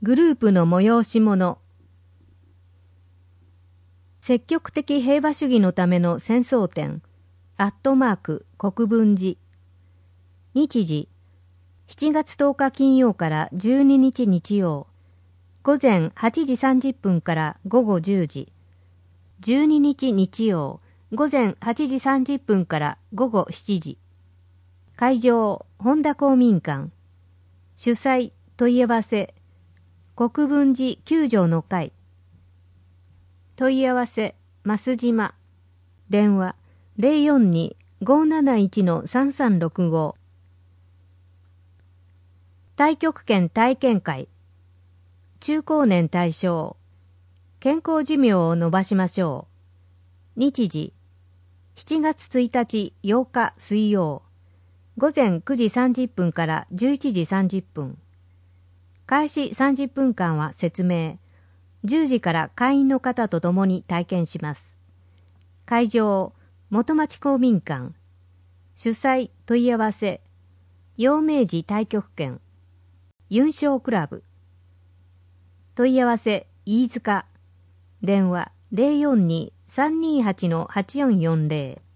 グループの催し物。積極的平和主義のための戦争展国分寺。日時7月10日金曜から12日日曜、午前8時30分から午後10時、12日日曜午前8時30分から午後7時。会場本田公民館。主催問い合わせ国分寺9条の会。問い合わせ増島。電話042-571-3365。太極拳体験会。中高年対象。健康寿命を延ばしましょう。日時7月1日8日水曜、午前9時30分から11時30分。開始30分間は説明。10時から会員の方と共に体験します。会場元町公民館。主催問い合わせ陽明寺太極拳雲翔クラブ。問い合わせ飯塚。電話042-328-8440。